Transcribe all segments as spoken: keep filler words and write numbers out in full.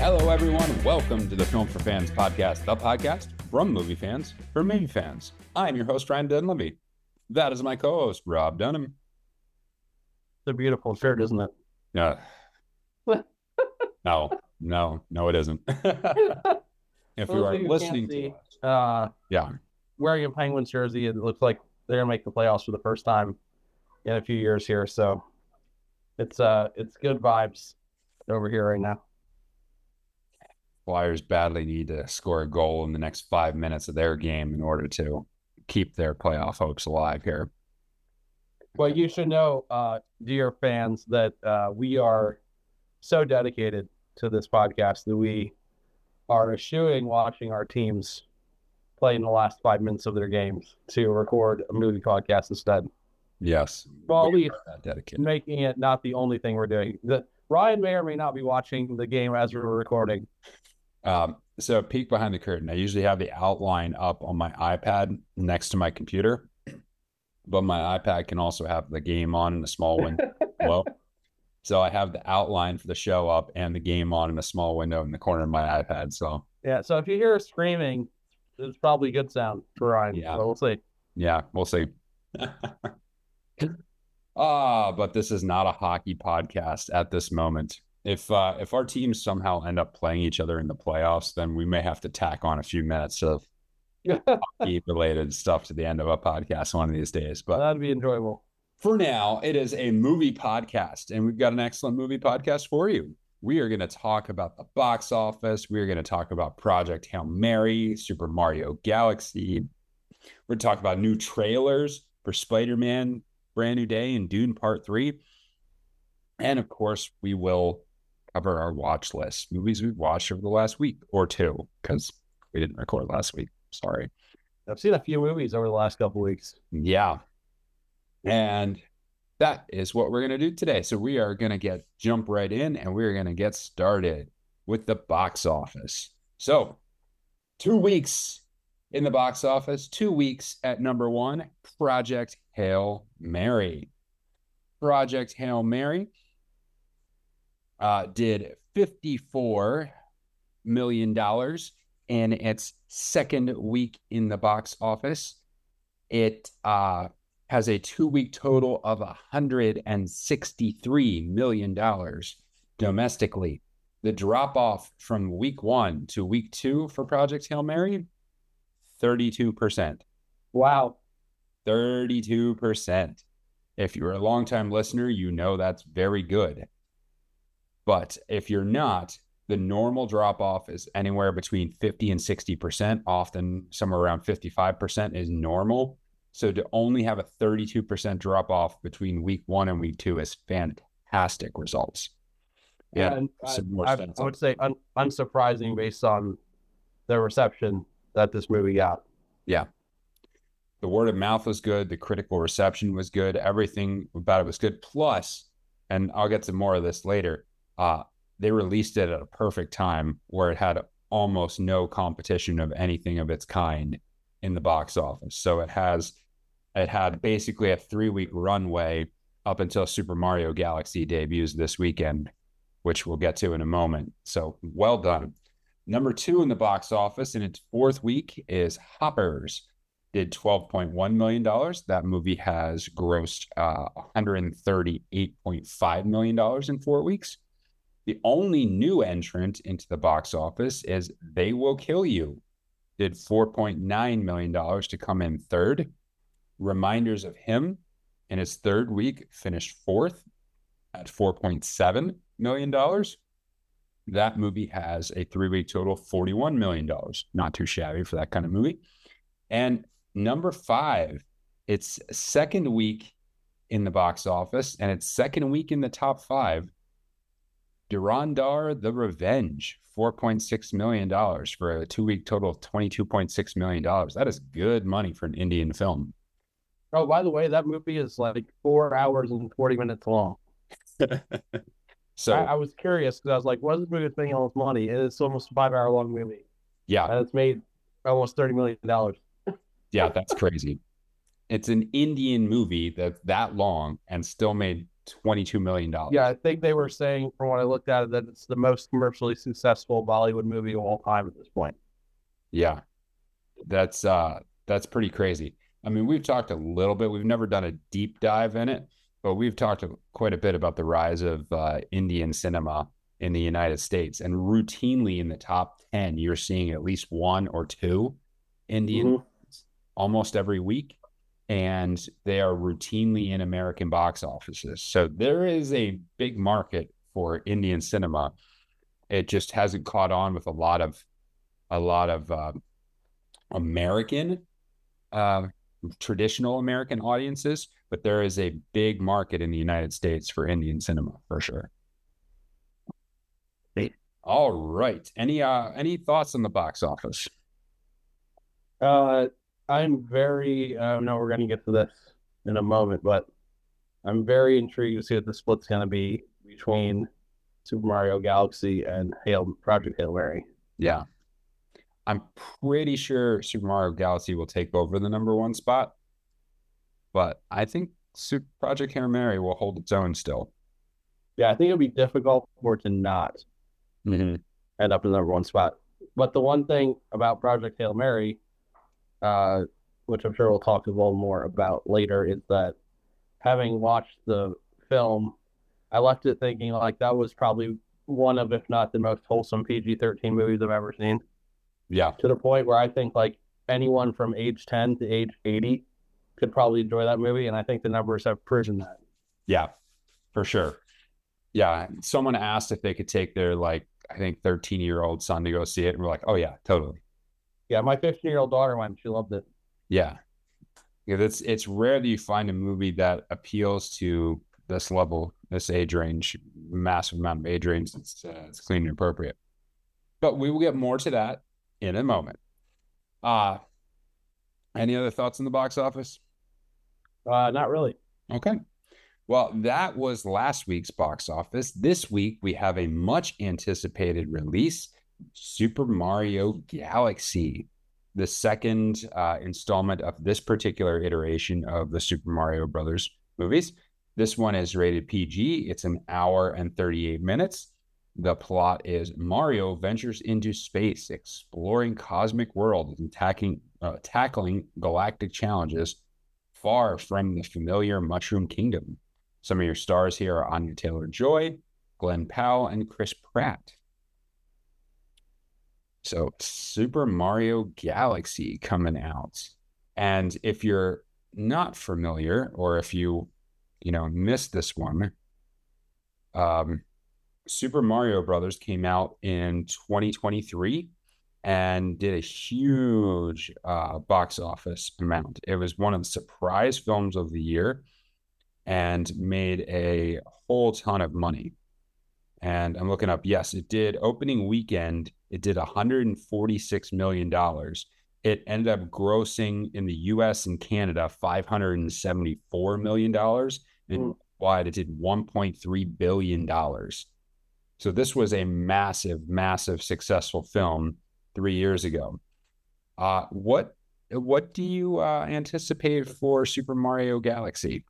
Hello, everyone. Welcome to the Film for Fans podcast, the podcast from movie fans for movie fans. I'm your host, Ryan Dunleavy. That is my co-host, Rob Dunham. It's a beautiful shirt, isn't it? Yeah. no, no, no, it isn't. If you are listening to us, uh, yeah, wearing a Penguins jersey, it looks like they're gonna make the playoffs for the first time in a few years here. So it's uh, it's good vibes over here right now. Flyers badly need to score a goal in the next five minutes of their game in order to keep their playoff hopes alive here. Well, you should know, uh, dear fans, that uh, we are so dedicated to this podcast that we are eschewing watching our teams play in the last five minutes of their games to record a movie podcast instead. Yes. Well, at least dedicated. Making it not the only thing we're doing. The, Ryan may or may not be watching the game as we're recording. Um, so peek behind the curtain. I usually have the outline up on my iPad next to my computer, but my iPad can also have the game on in a small window. Well, so I have the outline for the show up and the game on in a small window in the corner of my iPad. So yeah, so if you hear screaming, it's probably good sound for Ryan. Yeah, so we'll see. Yeah, we'll see. Ah, but this is not a hockey podcast at this moment. If uh, if our teams somehow end up playing each other in the playoffs, then we may have to tack on a few minutes of hockey-related stuff to the end of a podcast one of these days. But that'd be enjoyable. For now, it is a movie podcast, and we've got an excellent movie podcast for you. We are going to talk about the box office. We are going to talk about Project Hail Mary, Super Mario Galaxy. We're going to talk about new trailers for Spider-Man, Brand New Day, and Dune Part three. And, of course, we will cover our watch list, movies we've watched over the last week or two, because we didn't record last week. Sorry. I've seen a few movies over the last couple weeks. Yeah. And that is what we're going to do today. So we are going to get jump right in, and we're going to get started with the box office. So two weeks in the box office, two weeks at number one, Project Hail Mary. Project Hail Mary uh, did fifty-four million dollars in its second week in the box office. It uh, has a two-week total of one hundred sixty-three million dollars domestically. The drop-off from week one to week two for Project Hail Mary, thirty-two percent. Wow. thirty-two percent. If you're a longtime listener, you know that's very good. But if you're not, the normal drop-off is anywhere between fifty and sixty percent. Often somewhere around fifty-five percent is normal. So to only have a thirty-two percent drop-off between week one and week two is fantastic results. Yeah, and I, I, I would say un, unsurprising based on the reception that this movie got. Yeah. The word of mouth was good. The critical reception was good. Everything about it was good. Plus, and I'll get to more of this later, uh, they released it at a perfect time where it had almost no competition of anything of its kind in the box office. So it has, it had basically a three-week runway up until Super Mario Galaxy debuts this weekend, which we'll get to in a moment. So well done. Number two in the box office in its fourth week is Hoppers. Did twelve point one million dollars. That movie has grossed uh, one hundred thirty-eight point five million dollars in four weeks. The only new entrant into the box office is They Will Kill You. Did four point nine million dollars to come in third. Reminders of Him in its third week finished fourth at four point seven million dollars. That movie has a three-week total of forty-one million dollars. Not too shabby for that kind of movie. And number five, its second week in the box office and its second week in the top five, Durandar the Revenge, four point six million dollars for a two-week total of twenty-two point six million dollars. That is good money for an Indian film. Oh, by the way, that movie is like four hours and forty minutes long. So I, I was curious because I was like, what is this movie spending all this money? And it's almost a five-hour long movie. Yeah. And it's made almost thirty million dollars. Yeah, that's crazy. It's an Indian movie that's that long and still made twenty-two million dollars. Yeah, I think they were saying, from what I looked at, that it's the most commercially successful Bollywood movie of all time at this point. Yeah, that's uh, that's pretty crazy. I mean, we've talked a little bit. We've never done a deep dive in it, but we've talked quite a bit about the rise of uh, Indian cinema in the United States. And routinely in the top ten, you're seeing at least one or two Indian mm-hmm. almost every week. And they are routinely in American box offices. So there is a big market for Indian cinema. It just hasn't caught on with a lot of a lot of uh, American, uh, traditional American audiences, but there is a big market in the United States for Indian cinema for sure. All right. Any uh any thoughts on the box office? Uh I'm very, I uh, know we're going to get to this in a moment, but I'm very intrigued to see what the split's going to be between Super Mario Galaxy and Hail, Project Hail Mary. Yeah. I'm pretty sure Super Mario Galaxy will take over the number one spot, but I think Super Project Hail Mary will hold its own still. Yeah, I think it'll be difficult for it to not mm-hmm. end up in the number one spot. But the one thing about Project Hail Mary, Uh, which I'm sure we'll talk a little more about later, is that having watched the film, I left it thinking like that was probably one of, if not the most wholesome P G thirteen movies I've ever seen. Yeah. To the point where I think like anyone from age ten to age eighty could probably enjoy that movie, and I think the numbers have proven that. Yeah, for sure. Yeah, someone asked if they could take their, like, I think thirteen-year-old son to go see it, and we're like, oh yeah, totally. Yeah, my fifteen-year-old daughter went. She loved it. Yeah. Yeah, it's, it's rare that you find a movie that appeals to this level, this age range, massive amount of age range. It's, uh, it's clean and appropriate. But we will get more to that in a moment. Uh, any other thoughts on the box office? Uh, not really. Okay. Well, that was last week's box office. This week, we have a much anticipated release, Super Mario Galaxy, the second uh, installment of this particular iteration of the Super Mario Brothers movies. This one is rated P G. It's an hour and thirty-eight minutes. The plot is Mario ventures into space, exploring cosmic worlds and tackling, uh, tackling galactic challenges far from the familiar Mushroom Kingdom. Some of your stars here are Anya Taylor-Joy, Glenn Powell, and Chris Pratt. So Super Mario Galaxy coming out. And if you're not familiar, or if you, you know, missed this one, um, Super Mario Brothers came out in twenty twenty-three and did a huge uh, box office amount. It was one of the surprise films of the year and made a whole ton of money. And I'm looking up, yes, it did opening weekend. It did one hundred forty-six million dollars. It ended up grossing in the U S and Canada five hundred seventy-four million dollars. And wide, it did one point three billion dollars. So this was a massive, massive successful film three years ago. Uh, what what do you uh, anticipate for Super Mario Galaxy?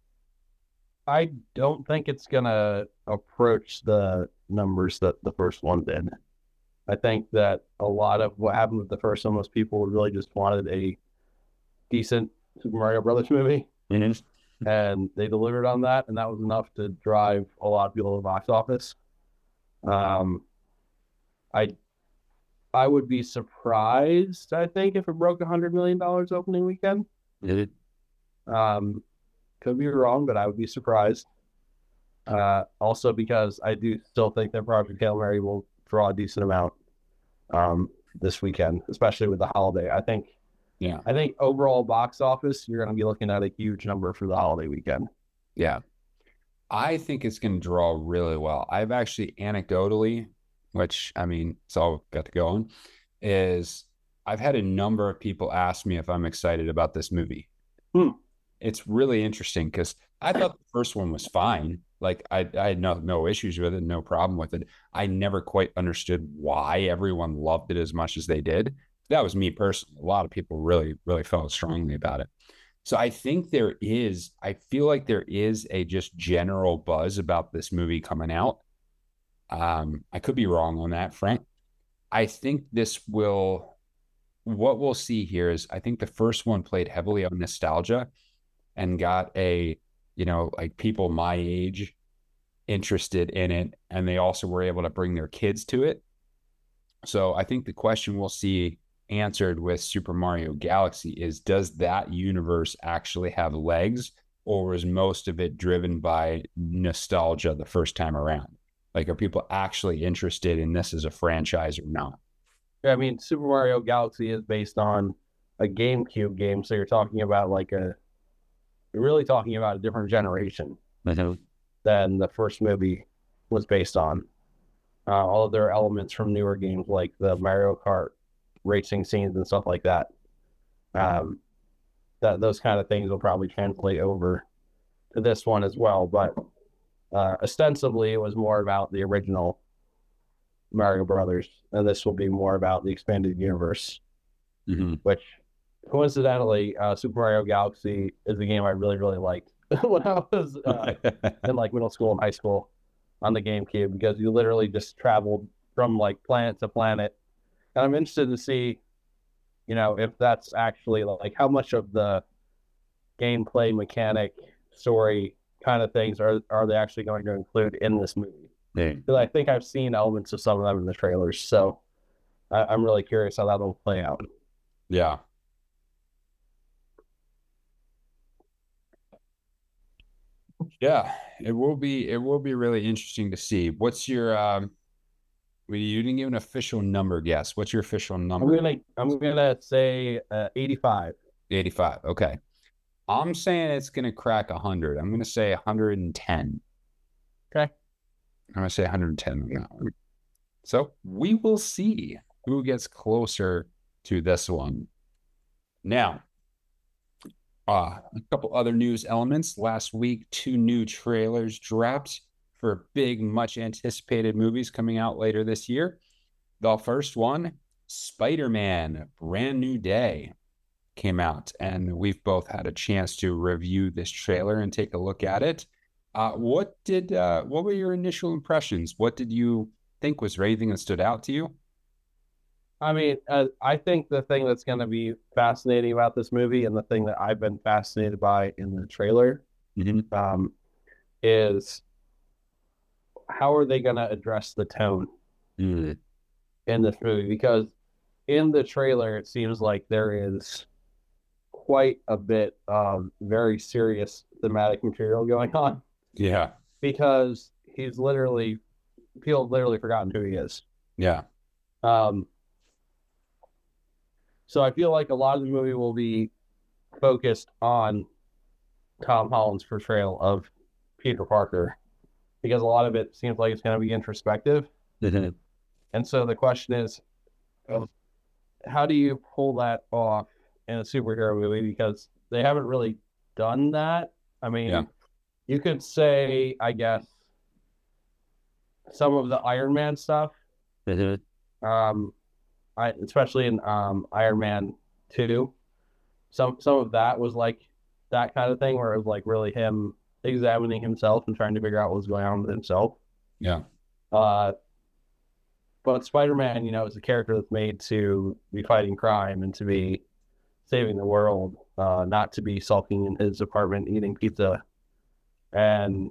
I don't think it's going to approach the numbers that the first one did. I think that a lot of what happened with the first one was people really just wanted a decent Super Mario Brothers movie. Mm-hmm. And they delivered on that, and that was enough to drive a lot of people to the box office. Um, I I would be surprised, I think, if it broke one hundred million dollars opening weekend. Did it? Um, could be wrong, but I would be surprised. Uh, also because I do still think that Project Hail Mary will draw a decent amount um, this weekend, especially with the holiday. I think, yeah, I think overall box office, you're going to be looking at a huge number for the holiday weekend. Yeah. I think it's going to draw really well. I've actually anecdotally, which, I mean, it's all got to go on, is I've had a number of people ask me if I'm excited about this movie. Hmm. It's really interesting because I thought the first one was fine. Like I, I had no, no issues with it, no problem with it. I never quite understood why everyone loved it as much as they did. That was me personally. A lot of people really, really felt strongly about it. So I think there is, I feel like there is a just general buzz about this movie coming out. Um, I could be wrong on that, Frank. I think this will, what we'll see here is I think the first one played heavily on nostalgia and got a, you know, like people my age interested in it. And they also were able to bring their kids to it. So I think the question we'll see answered with Super Mario Galaxy is, does that universe actually have legs, or was most of it driven by nostalgia the first time around? Like, are people actually interested in this as a franchise or not? I mean, Super Mario Galaxy is based on a GameCube game, so you're talking about like a, you're really talking about a different generation than the first movie was based on. Uh, all of their elements from newer games like the Mario Kart racing scenes and stuff like that. Um, that those kind of things will probably translate over to this one as well. But uh, ostensibly, it was more about the original Mario Brothers, and this will be more about the expanded universe. Mm-hmm. Which, coincidentally, uh, Super Mario Galaxy is a game I really, really liked when I was uh, in like middle school and high school on the GameCube, because you literally just traveled from like planet to planet. And I'm interested to see, you know, if that's actually like how much of the gameplay mechanic story kind of things are, are they actually going to include in this movie? Because yeah. I think I've seen elements of some of them in the trailers. So I, I'm really curious how that'll play out. Yeah. Yeah, it will be, it will be really interesting to see. What's your, um, you didn't give an official number guess. What's your official number? I'm gonna, I'm gonna say uh, eighty-five. eighty-five. Okay. I'm saying it's gonna crack one hundred. I'm gonna say one hundred ten. Okay. I'm gonna say one hundred ten on that one. So we will see who gets closer to this one. Now, uh, a couple other news elements. Last week, two new trailers dropped for big, much anticipated movies coming out later this year. The first one, Spider-Man, Brand New Day, came out, and we've both had a chance to review this trailer and take a look at it. Uh, what did, uh, what were your initial impressions? What did you think? Was there anything that stood out to you? I mean, uh, I think the thing that's going to be fascinating about this movie, and the thing that I've been fascinated by in the trailer, mm-hmm. um, is how are they going to address the tone mm. in this movie? Because in the trailer, it seems like there is quite a bit of very serious thematic material going on. Yeah. Because he's literally, people have literally forgotten who he is. Yeah. Um, So I feel like a lot of the movie will be focused on Tom Holland's portrayal of Peter Parker, because a lot of it seems like it's going to be introspective. Mm-hmm. And so the question is, how do you pull that off in a superhero movie? Because they haven't really done that. I mean, yeah. You could say, I guess, some of the Iron Man stuff. Mm-hmm. Um, I, especially in um, Iron Man two, some some of that was like that kind of thing, where it was like really him examining himself and trying to figure out what was going on with himself. Yeah. Uh, but Spider-Man, you know, is a character that's made to be fighting crime and to be saving the world, uh, not to be sulking in his apartment eating pizza. And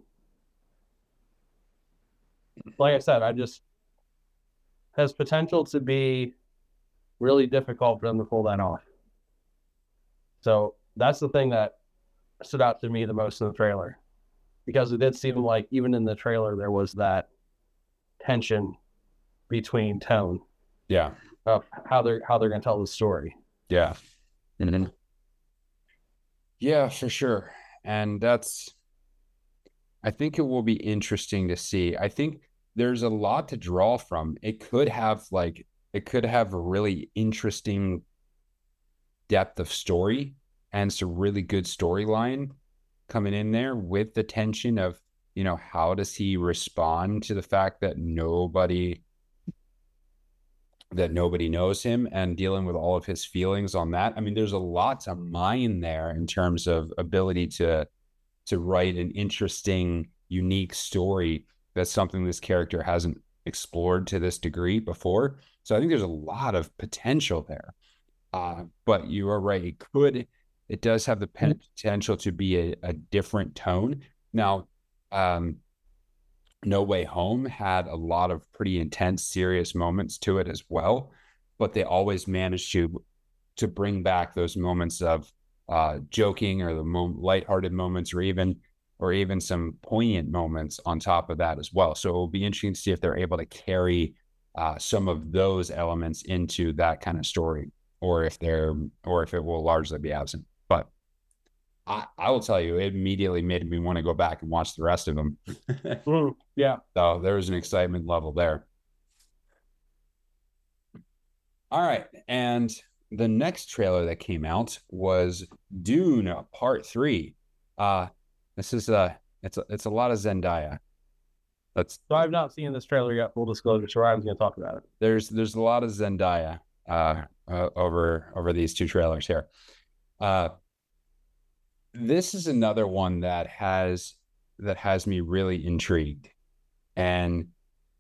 like I said, I just has potential to be really difficult for them to pull that off. So that's the thing that stood out to me the most in the trailer, because it did seem like even in the trailer there was that tension between tone. Yeah. Of how they're how they're going to tell the story. Yeah. Mm-hmm. Yeah, for sure. And that's, I think it will be interesting to see. I think there's a lot to draw from. It could have like It could have a really interesting depth of story and some really good storyline coming in there with the tension of, you know, how does he respond to the fact that nobody that nobody knows him and dealing with all of his feelings on that. I mean, there's a lot to mine there in terms of ability to to write an interesting, unique story. That's something this character hasn't explored to this degree before. So I think there's a lot of potential there. Uh, but you are right. It could, it does have the potential to be a, a different tone. Now, um, No Way Home had a lot of pretty intense, serious moments to it as well, but they always managed to to bring back those moments of uh, joking or the mo- lighthearted moments, or even or even some poignant moments on top of that as well. So it will be interesting to see if they're able to carry uh, some of those elements into that kind of story, or if they're or if it will largely be absent. But I, I will tell you, it immediately made me want to go back and watch the rest of them. Mm, yeah. So there was an excitement level there. All right. And the next trailer that came out was Dune Part Three. Uh, this is a it's a it's a lot of Zendaya. That's So I've not seen this trailer yet, full disclosure, so Ryan's going to talk about it. there's there's a lot of Zendaya uh, uh over over these two trailers here. Uh, this is another one that has that has me really intrigued, and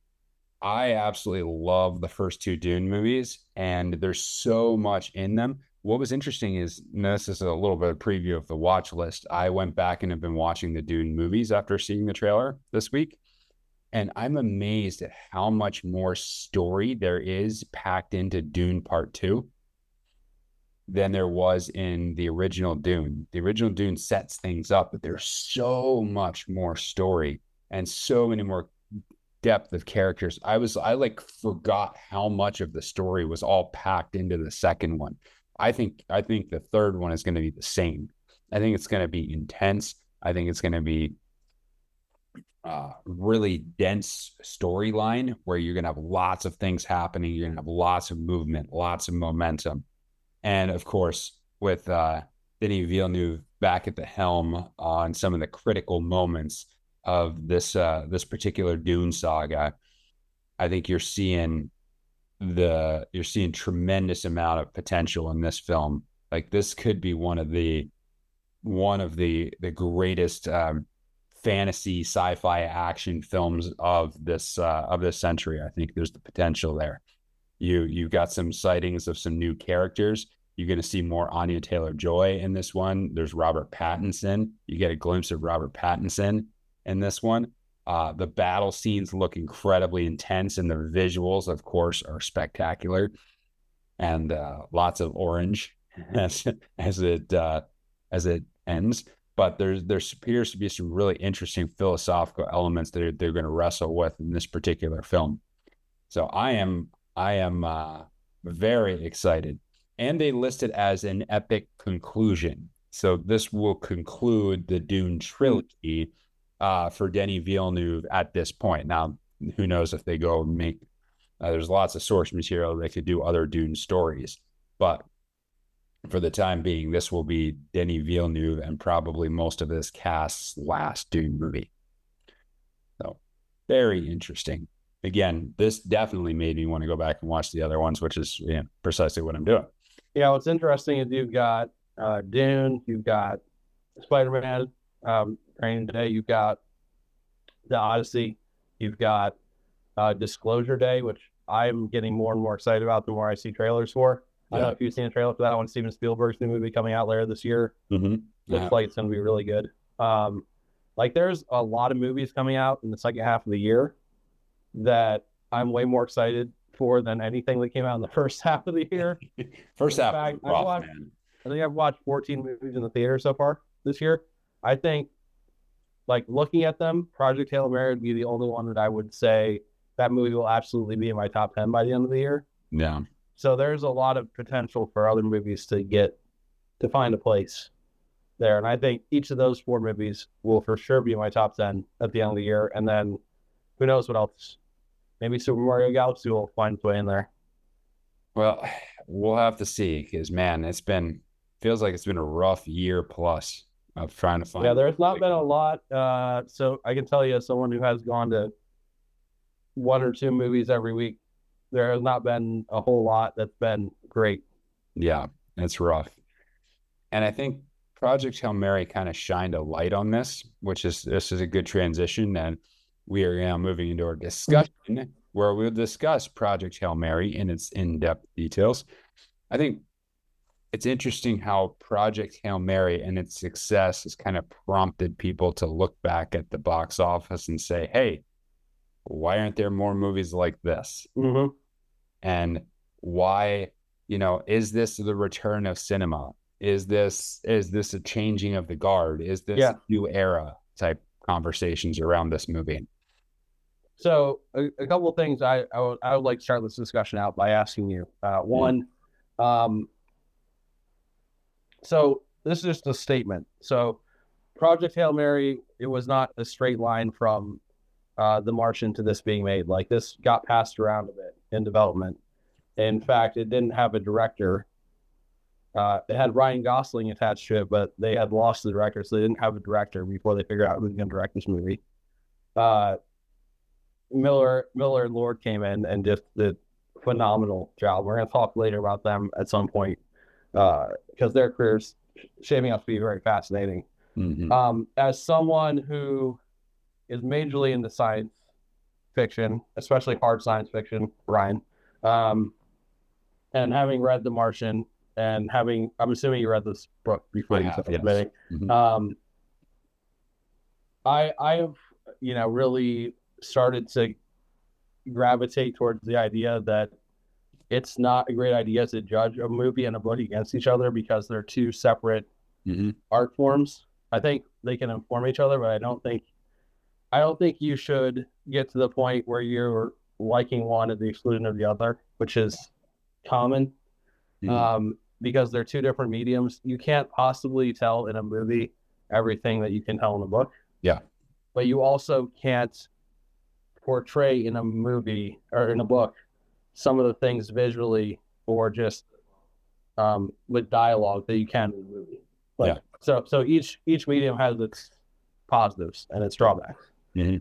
I absolutely love the first two Dune movies, and there's so much in them. What was interesting is, and this is a little bit of preview of the watch list. I went back and have been watching the Dune movies after seeing the trailer this week, and I'm amazed at how much more story there is packed into Dune Part Two than there was in the original Dune. The original Dune sets things up, but there's so much more story and so many more depth of characters. I was I like forgot how much of the story was all packed into the second one. I think I think the third one is going to be the same. I think it's going to be intense. I think it's going to be uh, really dense storyline where you're going to have lots of things happening. You're going to have lots of movement, lots of momentum. And of course, with uh, Denis Villeneuve back at the helm on some of the critical moments of this uh, this particular Dune saga, I think you're seeing the you're seeing tremendous amount of potential in this film. Like this could be one of the one of the the greatest um, fantasy sci-fi action films of this uh, of this century. I think there's the potential there. You you got some sightings of some new characters. You're going to see more Anya Taylor-Joy in this one. There's Robert Pattinson. You get a glimpse of Robert Pattinson in this one. Uh, the battle scenes look incredibly intense, and the visuals, of course, are spectacular. And uh, lots of orange as as it uh, as it ends. But there's there appears to be some really interesting philosophical elements that are, they're going to wrestle with in this particular film. So I am I am uh, very excited. And they list it as an epic conclusion. So this will conclude the Dune trilogy uh, for Denis Villeneuve at this point. Now, who knows if they go and make, uh, there's lots of source material. They could do other Dune stories. But for the time being, this will be Denis Villeneuve and probably most of this cast's last Dune movie. So very interesting. Again, this definitely made me want to go back and watch the other ones, which is you know, precisely what I'm doing. Yeah, what's interesting is you've got uh, Dune, you've got Spider-Man, um, Training Day, you've got The Odyssey, you've got uh, Disclosure Day, which I'm getting more and more excited about the more I see trailers for. Yeah. I don't know if you've seen a trailer for that one. Steven Spielberg's new movie coming out later this year. Mm-hmm. Looks yeah. like it's going to be really good. Um, like there's a lot of movies coming out in the second half of the year that I'm way more excited for than anything that came out in the first half of the year. First half, fact, rough, watched, man. I think I've watched fourteen movies in the theater so far this year. I think, like looking at them, Project Hail Mary would be the only one that I would say that movie will absolutely be in my top ten by the end of the year. Yeah. So there's a lot of potential for other movies to get to find a place there, and I think each of those four movies will for sure be in my top ten at the end of the year, and then who knows what else. Maybe Super Mario Galaxy will find its way in there. Well, we'll have to see because, man, it's been, feels like it's been a rough year plus of trying to find. Yeah, there's not been a lot. Uh, so I can tell you as someone who has gone to one or two movies every week there has not been a whole lot that's been great. Yeah, it's rough. And I think Project Hail Mary kind of shined a light on this, which is this is a good transition. And we are now moving into our discussion where we'll discuss Project Hail Mary in its in-depth details. I think it's interesting how Project Hail Mary and its success has kind of prompted people to look back at the box office and say, hey, why aren't there more movies like this? Mm-hmm. And why, you know, is this the return of cinema? Is this is this a changing of the guard? Is this Yeah. a new era type conversations around this movie? So a, a couple of things I, I would, I would like to start this discussion out by asking you. Uh, one, um, so this is just a statement. So Project Hail Mary, it was not a straight line from uh, The Martian to this being made. Like, this got passed around a bit in development. In fact, it didn't have a director. Uh, it had Ryan Gosling attached to it, but they had lost the director, so they didn't have a director before they figured out who was going to direct this movie. Uh, Miller, Miller and Lord came in and just did a phenomenal job. We're going to talk later about them at some point because uh, their careers shaping up to be very fascinating. Mm-hmm. Um, as someone who is majorly into science fiction, especially hard science fiction, Ryan, um, and having read The Martian and having, I'm assuming you read this book before I you have, said yes. it, Mhm. um, I, I have, you know, really started to gravitate towards the idea that it's not a great idea to judge a movie and a book against each other because they're two separate Mhm. art forms. I think they can inform each other, but I don't think I don't think you should get to the point where you're liking one at the exclusion of the other, which is common. Mhm. Um, because they're two different mediums. You can't possibly tell in a movie everything that you can tell in a book. Yeah. But you also can't portray in a movie or in a book some of the things visually or just um, with dialogue that you can in a movie. Like, Yeah. So so each each medium has its positives and its drawbacks. Mhm.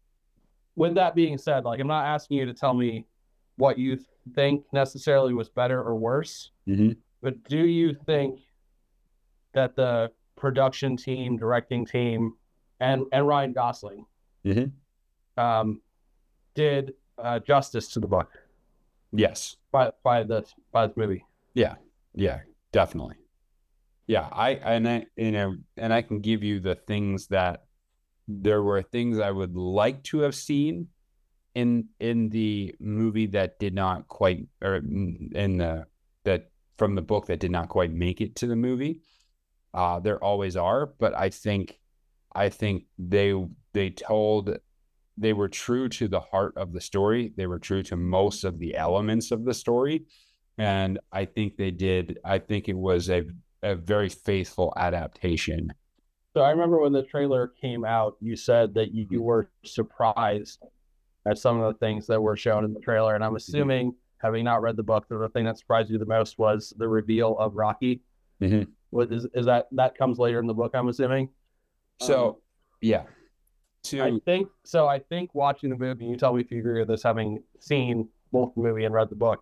With that being said, like, I'm not asking you to tell me what you think necessarily was better or worse, Mhm. but do you think that the production team, directing team, and and Ryan Gosling Mhm. um, did uh, justice to the book Yes. by by this by this movie? Yeah. Yeah. Definitely. Yeah. I and I you know and I can give you the things that there were things I would like to have seen in in the movie that did not quite, or in the that from the book that did not quite make it to the movie. Uh, there always are, but I think I think they they told they were true to the heart of the story. They were true to most of the elements of the story, and I think they did. I think it was a a very faithful adaptation. So I remember when the trailer came out, you said that you, you were surprised at some of the things that were shown in the trailer, and I'm assuming, having not read the book, the thing that surprised you the most was the reveal of Rocky. Mm-hmm. What is is that that comes later in the book? I'm assuming. So, um, yeah. To... I think so. I think watching the movie, you tell me if you agree with this, having seen both the movie and read the book,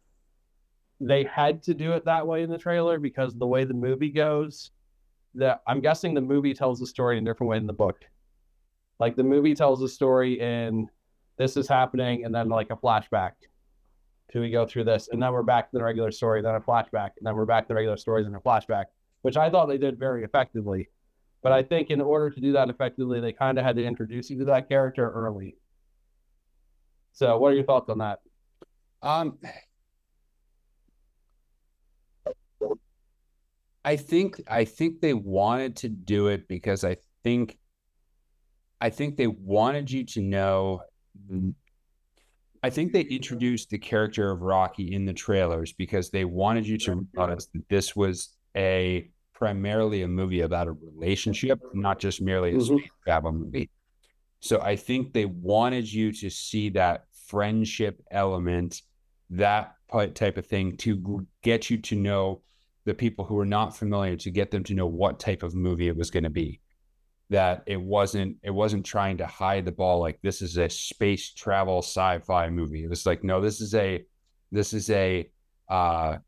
they had to do it that way in the trailer because the way the movie goes, that I'm guessing the movie tells the story in a different way than the book. Like, the movie tells the story in this is happening, and then like a flashback. Till we go through this, and then we're back to the regular story, then a flashback, and then we're back to the regular stories and a flashback, which I thought they did very effectively. But I think in order to do that effectively, they kind of had to introduce you to that character early. So what are your thoughts on that? Um, I think I think they wanted to do it because I think I think they wanted you to know. I think they introduced the character of Rocky in the trailers because they wanted you to realize that this was a primarily a movie about a relationship, not just merely a space travel movie. So I think they wanted you to see that friendship element, that type of thing, to get you to know the people who are not familiar, to get them to know what type of movie it was going to be. that it wasn't it wasn't trying to hide the ball like this is a space travel sci-fi movie. It was like, no, this is a this is a uh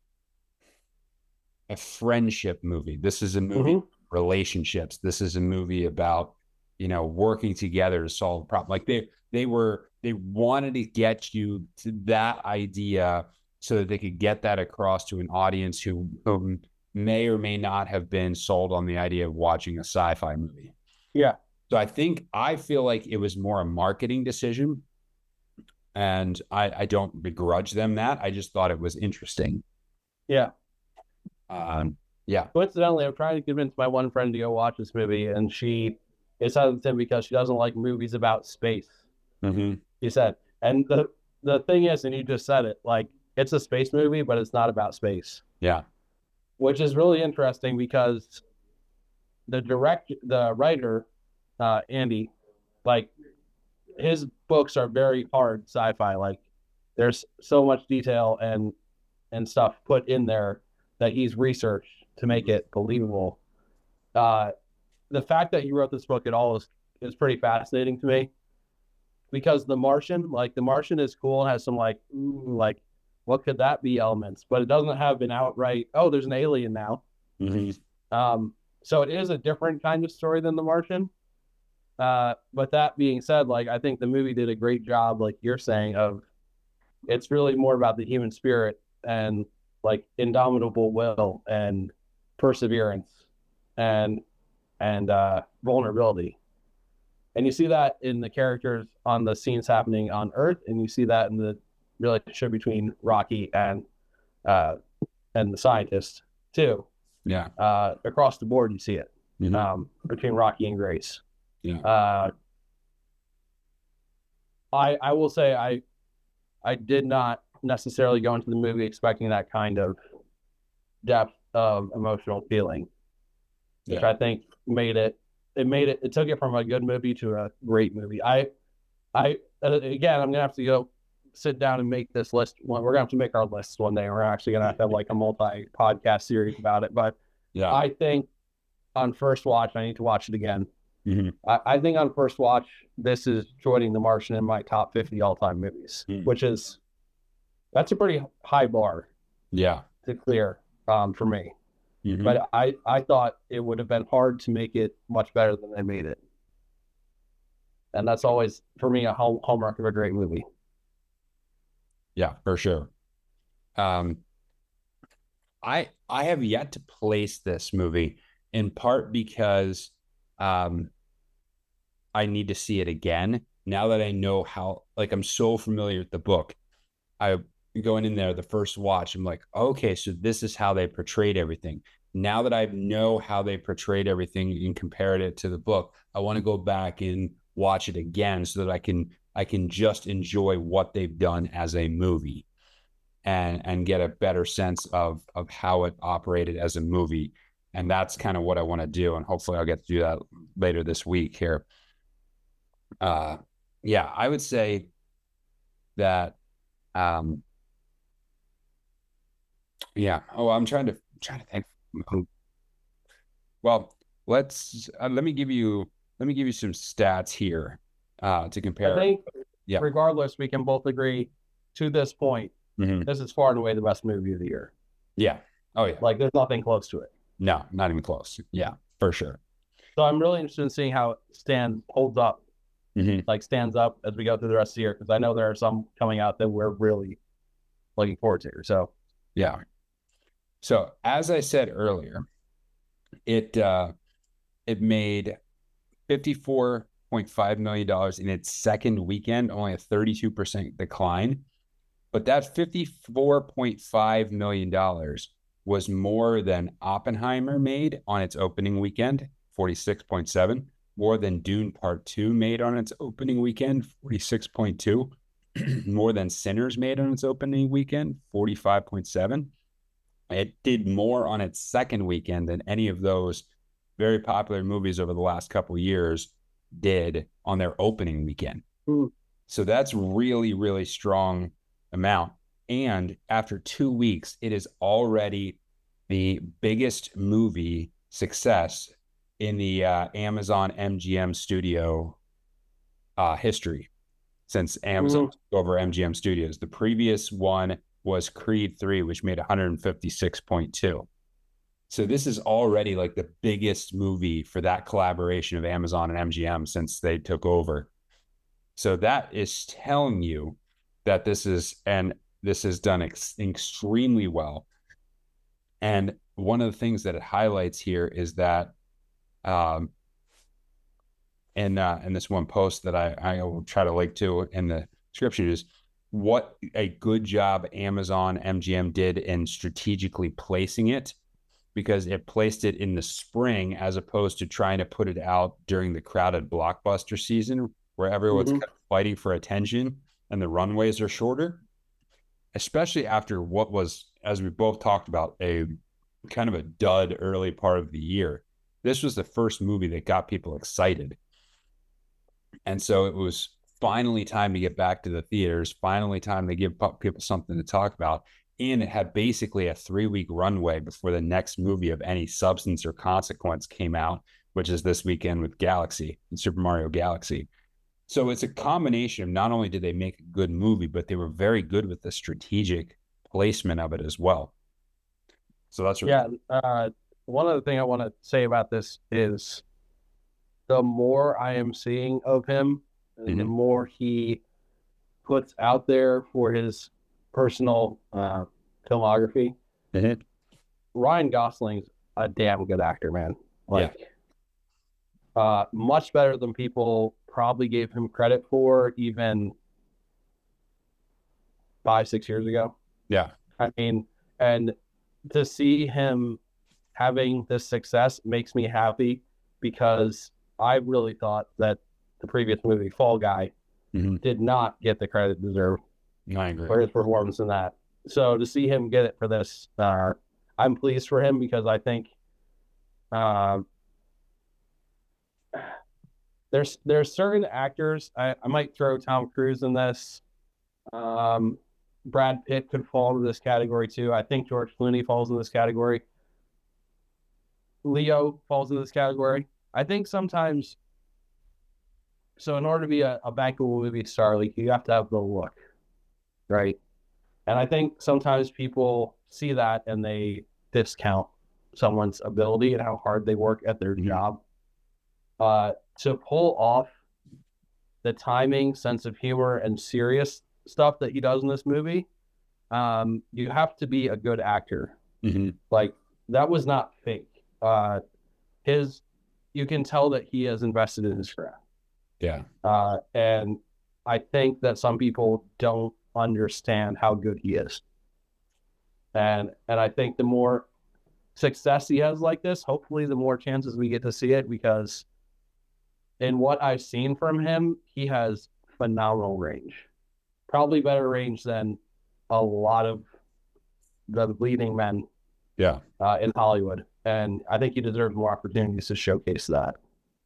a friendship movie. This is a movie Mm-hmm. relationships. This is a movie about, you know, working together to solve a problem. Like they they were they wanted to get you to that idea so that they could get that across to an audience who, who may or may not have been sold on the idea of watching a sci-fi movie. Yeah. So I think I feel like it was more a marketing decision, and I, I don't begrudge them that. I just thought it was interesting. Yeah. Um, yeah. Coincidentally, I'm trying to convince my one friend to go watch this movie, and she is hesitant because she doesn't like movies about space. Mm-hmm. She said, and the the thing is, and you just said it, like it's a space movie, but it's not about space. Yeah. Which is really interesting because the direct the writer, uh, Andy, like his books are very hard sci-fi. Like there's so much detail and and stuff put in there that he's researched to make it believable. Uh, the fact that he wrote this book at all is is pretty fascinating to me because The Martian, like The Martian, is cool and has some like ooh, like what could that be elements, but it doesn't have an outright oh there's an alien now. Mm-hmm. Um, so it is a different kind of story than The Martian. Uh, but that being said, like I think the movie did a great job, like you're saying, of it's really more about the human spirit and like indomitable will and perseverance and and uh, vulnerability. And you see that in the characters on the scenes happening on Earth, and you see that in the relationship between Rocky and uh, and the scientist too. Yeah. Uh, across the board, you see it Mm-hmm. um, between Rocky and Grace. Yeah. Uh, I I will say I I did not necessarily go into the movie expecting that kind of depth of emotional feeling, which Yeah. I think made it it made it it took it from a good movie to a great movie. I I again I'm gonna have to go sit down and make this list. We're gonna have to make our lists one day. We're actually gonna have to have like a multi podcast series about it. But Yeah. I think on first watch I need to watch it again. Mm-hmm. I, I think on first watch, this is joining The Martian in my top fifty all-time movies, Mm. which is that's a pretty high bar Yeah. to clear um, for me. Mm-hmm. But I, I thought it would have been hard to make it much better than they made it, and that's always for me a home, hallmark of a great movie. Yeah, for sure. Um, I I have yet to place this movie in part because um I need to see it again now that I know how, like, I'm so familiar with the book. I going in there the first watch, I'm like, okay, so this is how they portrayed everything. Now that I know how they portrayed everything and compared it to the book, I want to go back and watch it again so that I can I can just enjoy what they've done as a movie and and get a better sense of of how it operated as a movie. And that's kind of what I want to do. And hopefully I'll get to do that later this week here. Uh, yeah, I would say that, um, yeah. Oh, I'm trying to trying to think. Well, let's uh, let me give you let me give you some stats here uh, to I compare. think, Yeah. regardless, we can both agree to this point, Mhm. this is far and away the best movie of the year. Yeah. Oh yeah. Like, there's nothing close to it. No, not even close. Yeah, for sure. So I'm really interested in seeing how it stands, holds up, Mhm. like stands up as we go through the rest of the year, because I know there are some coming out that we're really looking forward to. So Yeah. So as I said earlier, it uh, it made fifty-four point five million dollars in its second weekend, only a thirty-two percent decline. But that fifty-four point five million dollars was more than Oppenheimer made on its opening weekend, forty-six point seven, more than Dune Part two made on its opening weekend, forty-six point two, more than Sinners made on its opening weekend, forty-five point seven. It did more on its second weekend than any of those very popular movies over the last couple of years did on their opening weekend. Mm. So that's really, really strong amount. And after two weeks, it is already the biggest movie success in the uh, Amazon M G M studio uh, history since Amazon Mhm. took over M G M Studios. The previous one was Creed three, which made one fifty-six point two. So this is already like the biggest movie for that collaboration of Amazon and M G M since they took over. So that is telling you that this is, and this is done ex- extremely well. And one of the things that it highlights here is that, um, in uh, in this one post that I, I will try to link to in the description, is what a good job Amazon M G M did in strategically placing it, because it placed it in the spring as opposed to trying to put it out during the crowded blockbuster season where everyone's Mhm. kind of fighting for attention and the runways are shorter, especially after what was, as we both talked about, a kind of a dud early part of the year. This was the first movie that got people excited. And so it was finally time to get back to the theaters, finally time to give people something to talk about. And it had basically a three week runway before the next movie of any substance or consequence came out, which is this weekend with Galaxy and Super Mario Galaxy. So it's a combination of, not only did they make a good movie, but they were very good with the strategic placement of it as well. So that's really Yeah. Uh, one other thing I want to say about this is the more I am seeing of him, and the Mhm. more he puts out there for his personal uh, filmography, Mhm. Ryan Gosling's a damn good actor, man. Yeah. Like, uh, much better than people probably gave him credit for even five, six years ago. Yeah. I mean, and to see him having this success makes me happy because I really thought that the previous movie, Fall Guy, Mhm. did not get the credit deserved I agree. for his performance in that. So to see him get it for this, uh, I'm pleased for him because I think uh, there's there's certain actors. I, I might throw Tom Cruise in this. Um, Brad Pitt could fall into this category too. I think George Clooney falls in this category. Leo falls in this category. I think sometimes, so in order to be a, a bankable movie star, like you have to have the look, right? And I think sometimes people see that and they discount someone's ability and how hard they work at their Mhm. job. Uh, to pull off the timing, sense of humor, and serious stuff that he does in this movie, um, you have to be a good actor. Mhm. Like, that was not fake. Uh, his, you can tell that he has invested in his craft. Yeah. Uh, and I think that some people don't understand how good he is. And and I think the more success he has like this, hopefully the more chances we get to see it, because in what I've seen from him, he has phenomenal range. Probably better range than a lot of the leading men Yeah. uh, in Hollywood. And I think he deserves more opportunities to showcase that.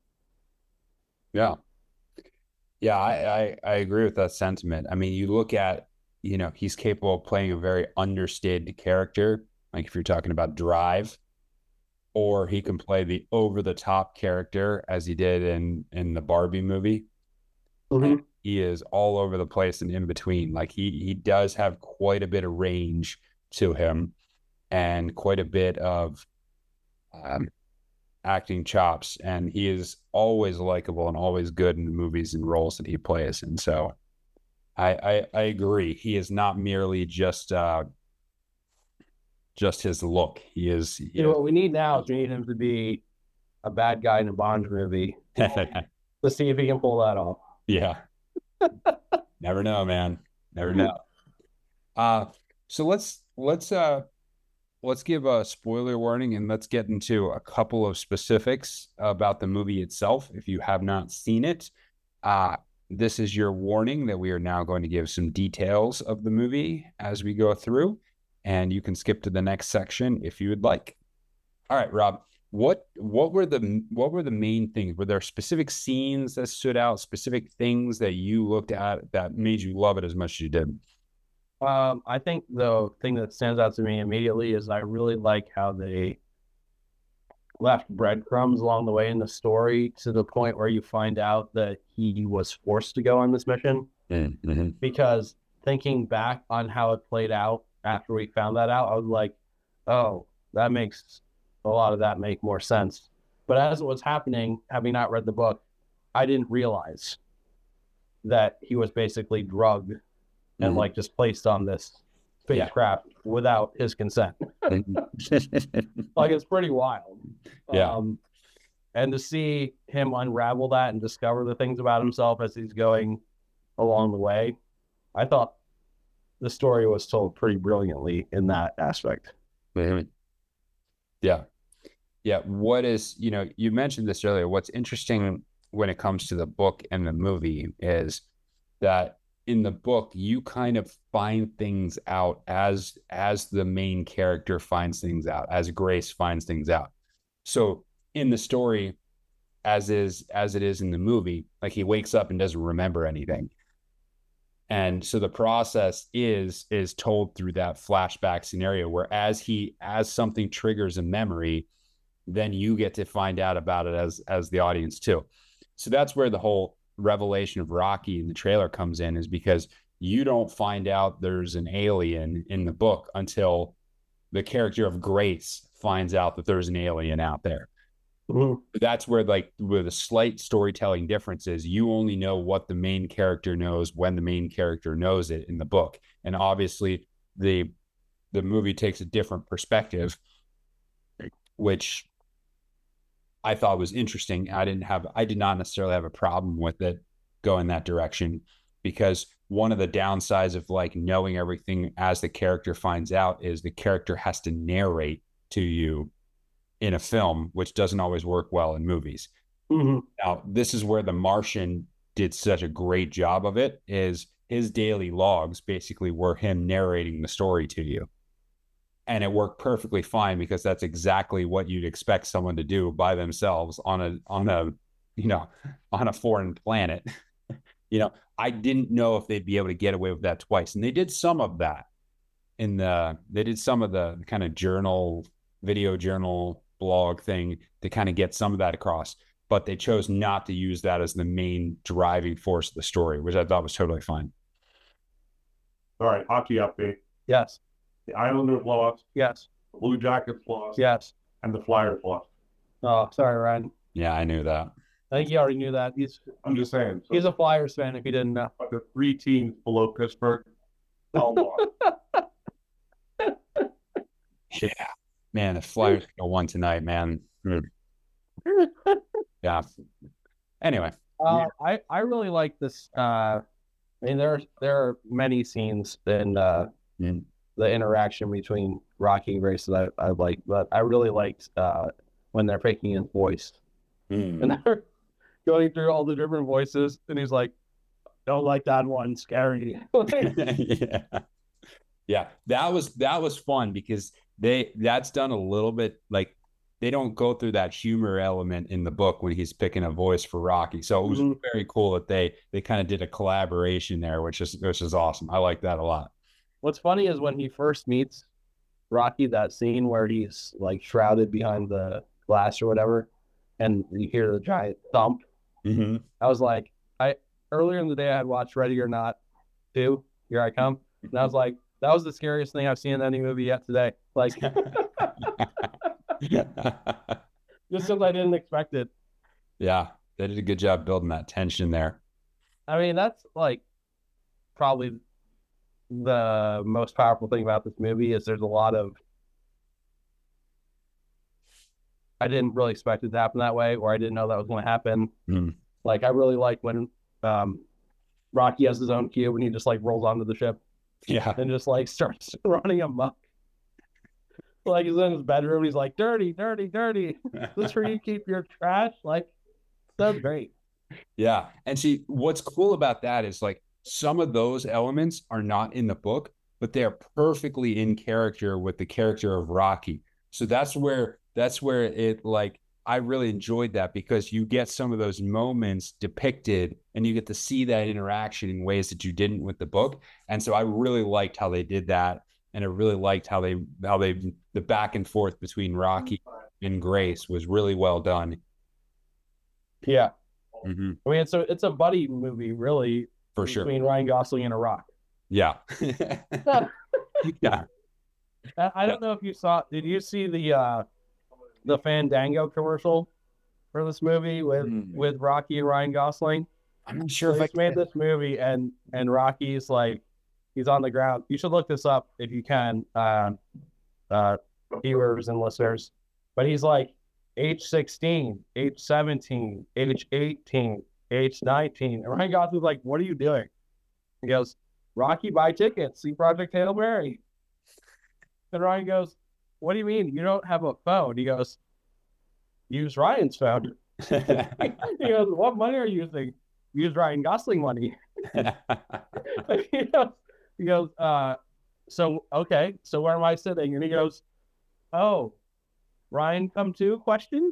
Yeah. Yeah, I, I, I agree with that sentiment. I mean, you look at, you know, he's capable of playing a very understated character, like if you're talking about Drive, or he can play the over the top character as he did in in the Barbie movie. And Mm-hmm. he is all over the place and in between. Like he he does have quite a bit of range to him and quite a bit of um, acting chops, and he is always likable and always good in the movies and roles that he plays. And so I, I, I agree. He is not merely just uh, just his look. He is. He You know, is. what we need now is we need him to be a bad guy in a Bond movie. Let's see if he can pull that off. Yeah. Never know, man. Never know. Uh, so let's let's uh let's give a spoiler warning and let's get into a couple of specifics about the movie itself. If you have not seen it, uh, this is your warning that we are now going to give some details of the movie as we go through, and you can skip to the next section if you would like. All right, Rob, what what were the what were the main things? Were there specific scenes that stood out, specific things that you looked at that made you love it as much as you did? Um, I think the thing that stands out to me immediately is I really like how they left breadcrumbs along the way in the story to the point where you find out that he was forced to go on this mission. Mm-hmm. Because thinking back on how it played out after we found that out, I was like, oh, that makes a lot of that make more sense. But as it was happening, having not read the book, I didn't realize that he was basically drugged mm-hmm. and like just placed on this spacecraft yeah. without his consent. Like, it's pretty wild. Yeah. Um, and to see him unravel that and discover the things about himself as he's going along the way, I thought the story was told pretty brilliantly in that aspect. Yeah. Yeah. What is, you know, you mentioned this earlier. What's interesting when it comes to the book and the movie is that in the book, you kind of find things out as, as the main character finds things out, as Grace finds things out. So in the story, as is, as it is in the movie, like he wakes up and doesn't remember anything. And so the process is, is told through that flashback scenario where as he, as something triggers a memory, then you get to find out about it as, as the audience too. So that's where the whole revelation of Rocky in the trailer comes in, is because you don't find out there's an alien in the book until the character of Grace finds out that there's an alien out there. Mm-hmm. That's where, like, where the slight storytelling difference is. You only know what the main character knows when the main character knows it in the book. And obviously the, the movie takes a different perspective, which I thought was interesting. I didn't have, I did not necessarily have a problem with it going that direction, because one of the downsides of like knowing everything as the character finds out is the character has to narrate to you in a film, which doesn't always work well in movies. Mm-hmm. Now, this is where The Martian did such a great job of it, is his daily logs basically were him narrating the story to you. And it worked perfectly fine, because that's exactly what you'd expect someone to do by themselves on a, on a, you know, on a foreign planet. You know, I didn't know if they'd be able to get away with that twice. And they did some of that in the, they did some of the kind of journal, video journal blog thing to kind of get some of that across, but they chose not to use that as the main driving force of the story, which I thought was totally fine. All right. Hockey update. Yes. The Islanders lost. Yes. The Blue Jackets lost. Yes. And the Flyers lost. Oh, sorry, Ryan. Yeah, I knew that. I think you already knew that. He's I'm just saying. So, he's a Flyers fan if you didn't know. But the three teams below Pittsburgh all lost. Yeah. Man, the Flyers go one tonight, man. Yeah. Anyway. Uh, I, I really like this. Uh, I mean, there, there are many scenes in uh, mm. the interaction between Rocky and Grace that I, I like, but I really liked uh, when they're picking his voice. Mm. And they're going through all the different voices, and he's like, don't like that one, scary. Yeah. Yeah. That was, that was fun, because they, that's done a little bit, like, they don't go through that humor element in the book when he's picking a voice for Rocky. So it was mm-hmm. very cool that they, they kind of did a collaboration there, which is, which is awesome. I like that a lot. What's funny is when he first meets Rocky, that scene where he's like shrouded behind the glass or whatever, and you hear the giant thump. Mm-hmm. I was like, I, earlier in the day I had watched Ready or Not two, Here I Come. And I was like, that was the scariest thing I've seen in any movie yet today. Like, just because I didn't expect it. Yeah, they did a good job building that tension there. I mean, that's like probably the most powerful thing about this movie is there's a lot of, I didn't really expect it to happen that way, or I didn't know that was going to happen. Mm. Like, I really like when um, Rocky has his own cube and he just like rolls onto the ship. Yeah. And just like starts running amok. Like, he's in his bedroom. He's like, dirty, dirty, dirty. This is where you keep your trash. Like, that's great. Yeah. And see, what's cool about that is like some of those elements are not in the book, but they're perfectly in character with the character of Rocky. So that's where, that's where it like, I really enjoyed that, because you get some of those moments depicted and you get to see that interaction in ways that you didn't with the book. And so I really liked how they did that. And I really liked how they, how they, the back and forth between Rocky and Grace was really well done. Yeah. Mhm. I mean, it's a it's a buddy movie, really, For sure. between Ryan Gosling and a rock. Yeah. Yeah. I I don't know if you saw. Did you see the uh, the Fandango commercial for this movie with Mm. with Rocky and Ryan Gosling? I'm not sure So if I he's made this movie, and and Rocky's like, he's on the ground. You should look this up if you can, uh, uh, viewers and listeners. But he's like age sixteen, age seventeen, age eighteen, age nineteen. And Ryan Gosling's like, "What are you doing?" He goes, "Rocky, buy tickets. See Project Hail Mary." And Ryan goes, "What do you mean? You don't have a phone?" He goes, "Use Ryan's phone." He goes, "What money are you using?" "Use Ryan Gosling money." he goes, he goes uh, "So, okay, so where am I sitting?" And he goes, "Oh, Ryan come too?" Question.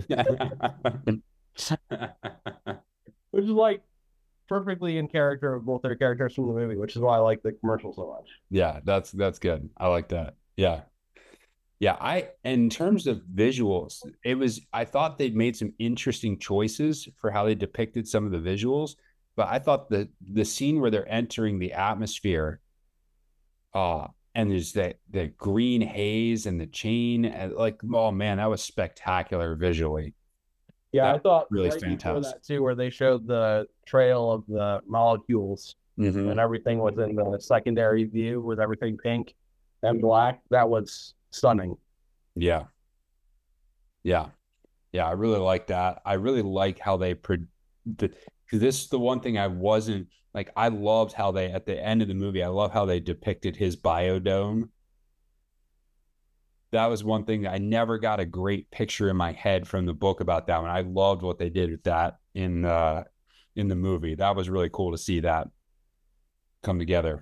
Which is like perfectly in character of both their characters from the movie, which is why I like the commercial so much. Yeah, that's that's good. I like that. Yeah. Yeah, I in terms of visuals, it was I thought they'd made some interesting choices for how they depicted some of the visuals, but I thought the the scene where they're entering the atmosphere, uh, and there's that the green haze and the chain, and like, oh man, that was spectacular visually. Yeah, That I thought really right is before fantastic. that too, where they showed the trail of the molecules Mhm. and everything was in the secondary view with everything pink and black. That was stunning. Yeah. Yeah. Yeah, I really like that. I really like how they pro the because this is the one thing I wasn't like I loved how they at the end of the movie, I love how they depicted his biodome. That was one thing that I never got a great picture in my head from the book about that one. I loved what they did with that in uh in the movie. That was really cool to see that come together.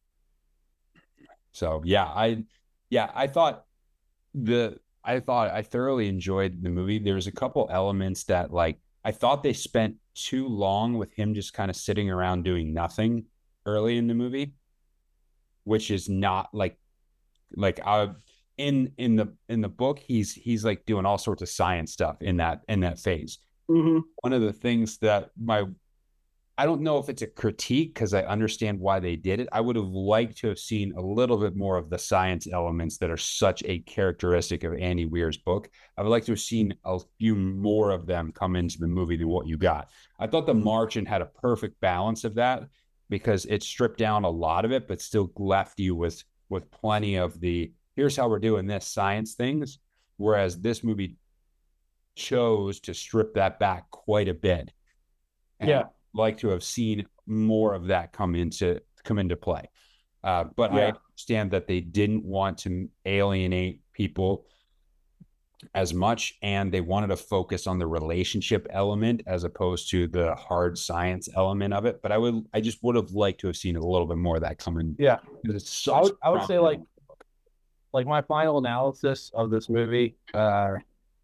So yeah, I yeah, I thought the I thought I thoroughly enjoyed the movie. There was a couple elements that like I thought they spent too long with him just kind of sitting around doing nothing early in the movie, which is not like like I in in the in the book he's he's like doing all sorts of science stuff in that in that phase. Mm-hmm. One of the things that my I don't know if it's a critique because I understand why they did it. I would have liked to have seen a little bit more of the science elements that are such a characteristic of Andy Weir's book. I would like to have seen a few more of them come into the movie than what you got. I thought The Martian had a perfect balance of that because it stripped down a lot of it, but still left you with with plenty of the here's how we're doing this science things. Whereas this movie chose to strip that back quite a bit. And Yeah. like to have seen more of that come into come into play. Uh, but I Yeah. understand that they didn't want to alienate people as much, and they wanted to focus on the relationship element as opposed to the hard science element of it. But I would, I just would have liked to have seen a little bit more of that coming. Yeah. Because it's such I would, I would strong say like element. like my final analysis of this movie, uh,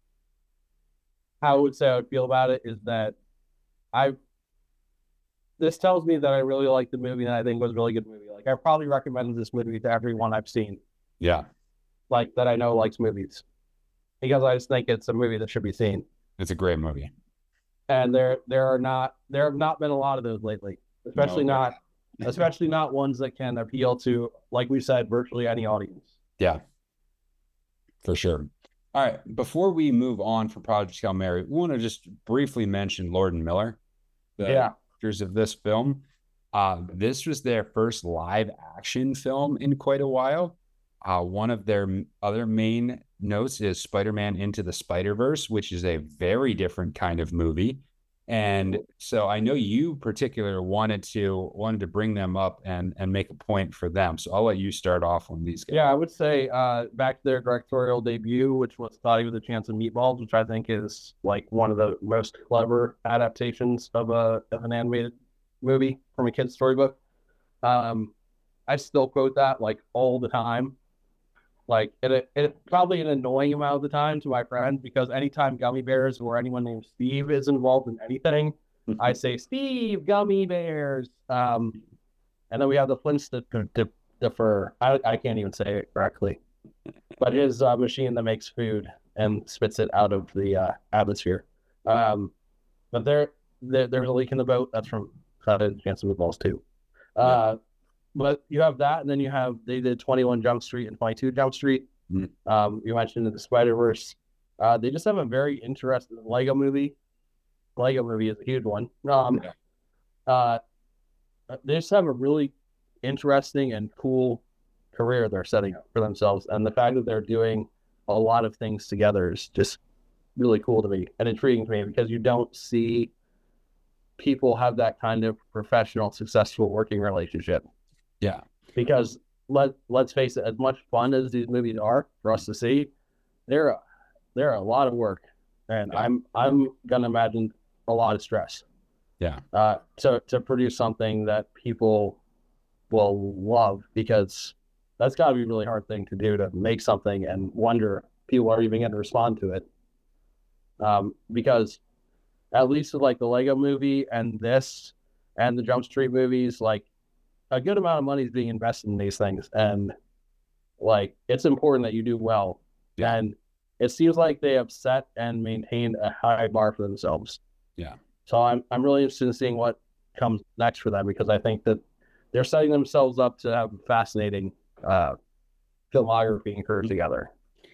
how I would say I would feel about it is that I this tells me that I really like the movie and I think it was a really good movie. Like I probably recommended this movie to everyone I've seen, Yeah, like that I know likes movies, because I just think it's a movie that should be seen. it's a great movie. And there there are not there have not been a lot of those lately, especially No. not especially not ones that can appeal to, like we said, virtually any audience. Yeah, for sure. All right, before we move on from Project Hail Mary, we want to just briefly mention Lord and Miller, the Yeah. directors of this film. Uh, this was their first live action film in quite a while. Uh, one of their m- other main notes is Spider-Man Into the Spider-Verse, which is a very different kind of movie. And so I know you particular wanted to wanted to bring them up and and make a point for them. So I'll let you start off on these guys. Yeah, I would say uh, back to their directorial debut, which was Thought with a Chance of Meatballs, which I think is like one of the most clever adaptations of a of an animated movie from a kid's storybook. Um, I still quote that like all the time. Like it, it probably an annoying amount of the time to my friends, because anytime Gummy Bears or anyone named Steve is involved in anything, I say Steve Gummy Bears. Um, and then we have the Flintstones to, to defer. I I can't even say it correctly, but his uh, machine that makes food. and spits it out of the uh, atmosphere. Um, but there, there, there's a leak in the boat. That's from Cloudhead Chance of Meatballs too. Uh, but you have that, and then you have they did twenty-one Jump Street and twenty-two Jump Street. Mhm. Um, you mentioned the Spider-Verse. Uh, they just have a very interesting Lego movie. Lego movie is a huge one. Um, Yeah. uh, they just have a really interesting and cool career they're setting up for themselves, and the fact that they're doing a lot of things together is just really cool to me and intriguing to me, because you don't see people have that kind of professional, successful working relationship. Yeah. Because let let's face it, as much fun as these movies are for us to see, they're they're a lot of work, and Yeah. I'm I'm gonna imagine a lot of stress. Yeah. Uh, to to produce something that people will love, because that's got to be a really hard thing to do, to make something and wonder people are even going to respond to it. Um, because at least with like the Lego movie and this and the Jump Street movies, like a good amount of money is being invested in these things, and like it's important that you do well. Yeah. And it seems like they have set and maintained a high bar for themselves. Yeah. So I'm I'm really interested in seeing what comes next for them, because I think that they're setting themselves up to have a fascinating uh, filmography and career together.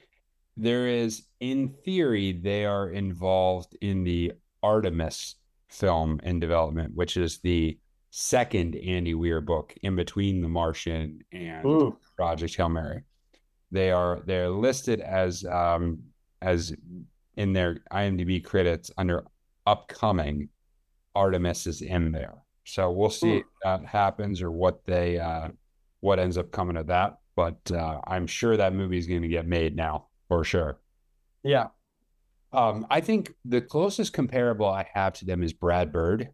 There is, in theory, they are involved in the Artemis film in development, which is the second Andy Weir book in between The Martian and Ooh. Project Hail Mary. They are they're listed as um, as in their IMDb credits under upcoming. Artemis is in there, so we'll see Ooh. if that happens or what they uh, what ends up coming of that. But uh, I'm sure that movie is going to get made now for sure. Yeah. Um, I think the closest comparable I have to them is Brad Bird.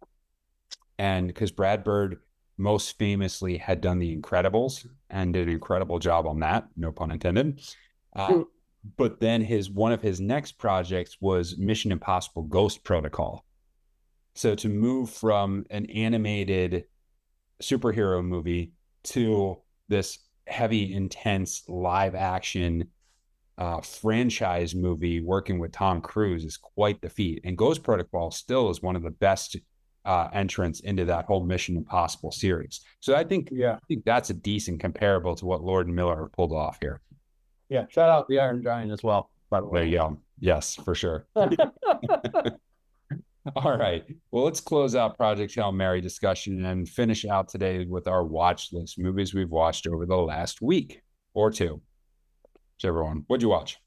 And because Brad Bird most famously had done The Incredibles and did an incredible job on that, no pun intended. Uh, Mm. but then his one of his next projects was Mission Impossible Ghost Protocol. So to move from an animated superhero movie to this heavy, intense live action uh, franchise movie working with Tom Cruise is quite the feat. And Ghost Protocol still is one of the best uh, entrants into that whole Mission Impossible series. So I think, Yeah. I think that's a decent comparable to what Lord and Miller have pulled off here. Yeah. Shout out the Iron Giant as well, by the way. There you go. Yes, for sure. All right. Well, let's close out Project Hail Mary discussion and finish out today with our watch list, movies we've watched over the last week or two. Whichever one. What'd you watch?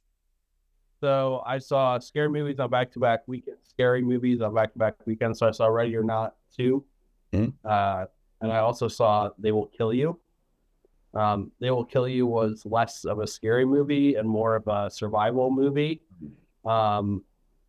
So I saw scary movies on back-to-back weekends, scary movies on back-to-back weekends. So I saw Ready or Not two, Mhm. uh, and I also saw They Will Kill You. Um, They Will Kill You was less of a scary movie and more of a survival movie. Um,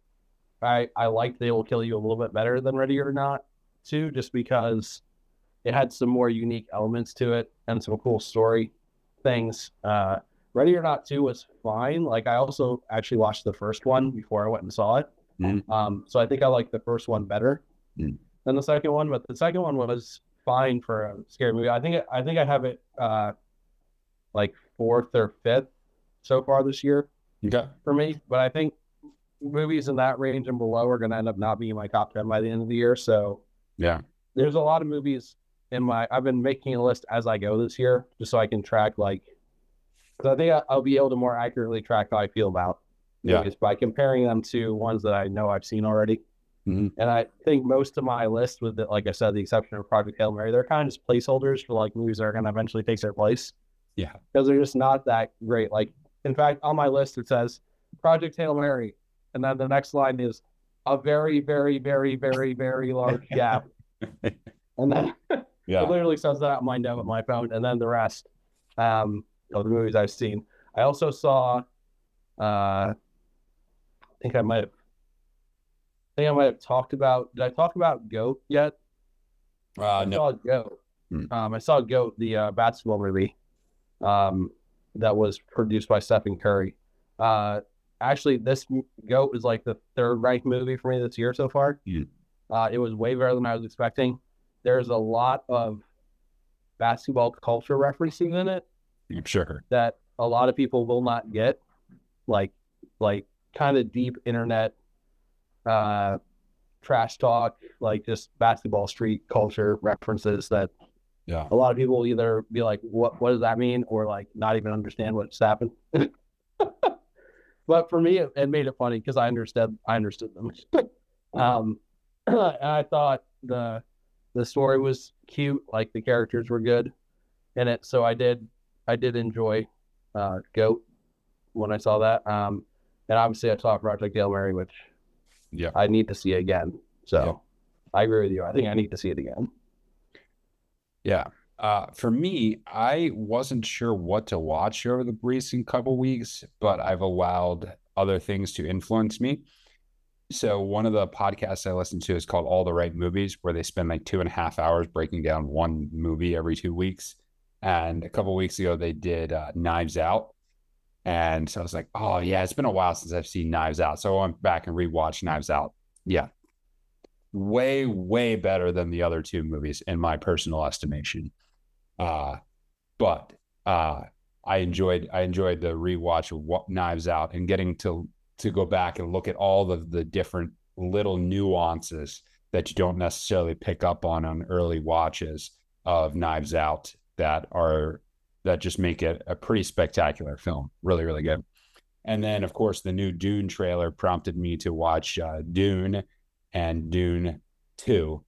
I I liked They Will Kill You a little bit better than Ready or Not two, just because it had some more unique elements to it and some cool story things. Uh, Ready or Not two was fine. Like I also actually watched the first one before I went and saw it. Mhm. Um, so I think I like the first one better Mhm. than the second one, but the second one was fine for a scary movie. I think I think I have it uh, like fourth or fifth so far this year Okay. for me. But I think movies in that range and below are going to end up not being in my top ten by the end of the year. So Yeah. there's a lot of movies in my. I've been making a list as I go this year, just so I can track like. So I think I- I'll be able to more accurately track how I feel about Yeah. movies by comparing them to ones that I know I've seen already. Mhm. And I think most of my list, with it, like I said, the exception of Project Hail Mary, they're kind of just placeholders for like movies that are going to eventually take their place. Yeah. Because they're just not that great. Like, in fact, on my list it says Project Hail Mary, and then the next line is a very, very, very, very, very large gap. And then Yeah. it literally says that on my note on my phone, and then the rest um, of the movies I've seen. I also saw, uh, I think I might have, I think I might have talked about. Did I talk about Goat yet? Uh, I no. saw Goat. Hmm. Um, I saw Goat, the uh, basketball movie, um, that was produced by Stephen Curry. Uh, actually, this m- Goat is like the third ranked movie for me this year so far. Hmm. Uh, it was way better than I was expecting. There's a lot of basketball culture referencing in it I'm sure. that a lot of people will not get. Like like kind of deep internet uh, trash talk, like just basketball street culture references that Yeah. a lot of people will either be like, "What? What does that mean?" or like not even understand what's happened. But for me, it, it made it funny because I understood. I understood them. um, and I thought the the story was cute, like the characters were good in it. So I did I did enjoy uh, Goat when I saw that. Um, and obviously I saw Project Hail Mary, which Yeah. I need to see again. So Yeah. I agree with you. I think I need to see it again. Yeah. Uh, for me, I wasn't sure what to watch over the recent couple weeks, but I've allowed other things to influence me. So one of the podcasts I listen to is called All the Right Movies, where they spend like two and a half hours breaking down one movie every two weeks. And a couple weeks ago, they did uh, Knives Out. And so I was like, oh, yeah, it's been a while since I've seen Knives Out. So I went back and rewatched Knives Out. Yeah. Way, way better than the other two movies, in my personal estimation. Uh, but uh, I enjoyed I enjoyed the rewatch of Knives Out and getting to to go back and look at all of the different little nuances that you don't necessarily pick up on on early watches of Knives Out that are that just make it a pretty spectacular film. Really, really good. And then, of course, the new Dune trailer prompted me to watch uh, Dune and Dune two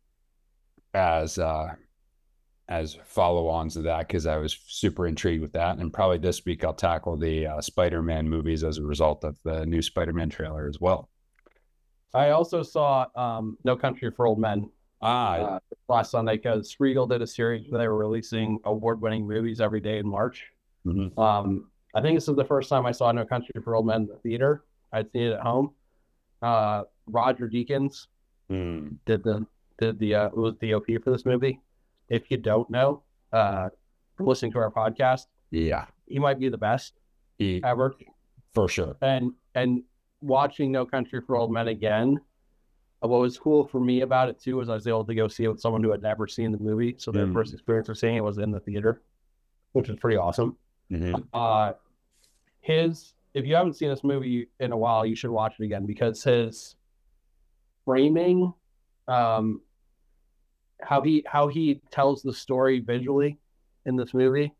as uh, as follow-ons of that, because I was super intrigued with that. And probably this week I'll tackle the uh, Spider-Man movies as a result of the new Spider-Man trailer as well. I also saw um, No Country for Old Men Ah, uh, last Sunday because Regal did a series where they were releasing award-winning movies every day in March. mm-hmm. Um, I think this is the first time I saw No Country for Old Men in the theater. I'd seen it at home. Uh, Roger Deakins mm. did the did the uh, was D O P for this movie. If you don't know, uh, from listening to our podcast, Yeah, he might be the best he, ever for sure. And and watching No Country for Old Men again, what was cool for me about it too was I was able to go see it with someone who had never seen the movie, so their mm. first experience of seeing it was in the theater, which was pretty awesome. Mm-hmm. Uh, his if you haven't seen this movie in a while, you should watch it again because his framing, um, how he how he tells the story visually in this movie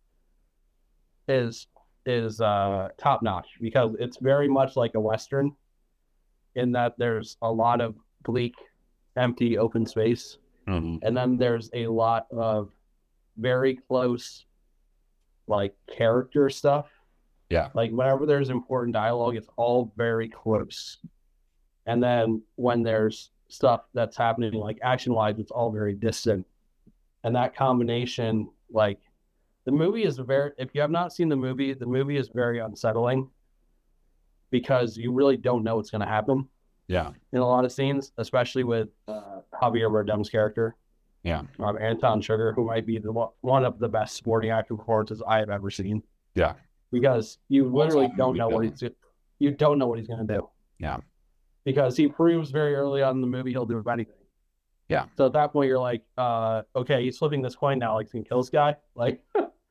is is uh, top notch because it's very much like a Western in that there's a lot of bleak, empty, open space, mm-hmm. and then there's a lot of very close, like character stuff. Yeah. Like whenever there's important dialogue, it's all very close. And then when there's stuff that's happening, like action-wise, it's all very distant. And that combination, like the movie is very, if you have not seen the movie, the movie is very unsettling because you really don't know what's going to happen. Yeah. In a lot of scenes, especially with uh, Javier Bardem's character. Yeah. Um, Anton Sugar, who might be the one of the best sporting acting performances I have ever seen. Yeah. Because you literally don't know what he's you don't know what he's going to do. Yeah. Because he proves very early on in the movie he'll do anything. Yeah. So at that point you're like, uh, okay, he's flipping this coin now, like he's gonna kill this guy. Like,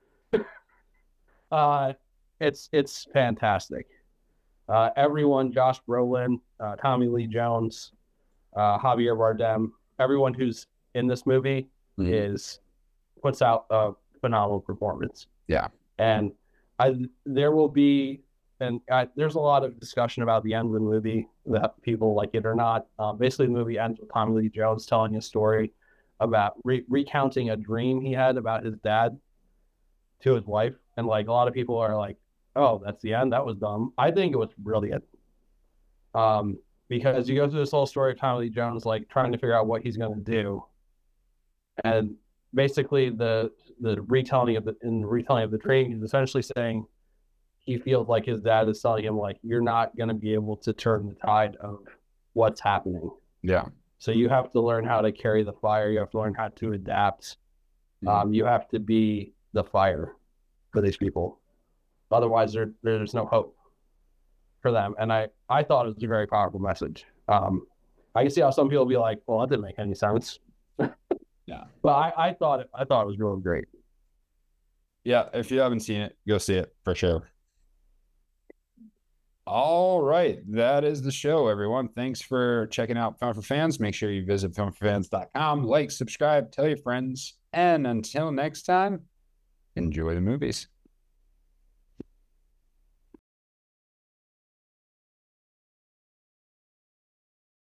uh, it's it's fantastic. Uh, everyone, Josh Brolin, uh, Tommy Lee Jones, uh, Javier Bardem, everyone who's in this movie mm-hmm. is puts out a phenomenal performance. Yeah. And I there will be and I, there's a lot of discussion about the end of the movie that people like it or not. Um, basically, the movie ends with Tommy Lee Jones telling a story about re- recounting a dream he had about his dad to his wife, and like a lot of people are like, "Oh, that's the end. That was dumb." I think it was brilliant, um, because you go through this whole story of Tommy Lee Jones like trying to figure out what he's going to do, and basically the the retelling of the in the retelling of the dream, he's essentially saying he feels like his dad is telling him like you're not going to be able to turn the tide of what's happening. Yeah. So you have to learn how to carry the fire. You have to learn how to adapt. Mm-hmm. Um, you have to be the fire for these people. Otherwise, there there's no hope for them. And I I thought it was a very powerful message. Um, I can see how some people be like, well, that didn't make any sense. Yeah. But I, I thought it I thought it was really great. Yeah, if you haven't seen it, go see it for sure. All right. That is the show, everyone. Thanks for checking out Film for Fans. Make sure you visit film for fans dot com. Like, subscribe, tell your friends. And until next time, enjoy the movies.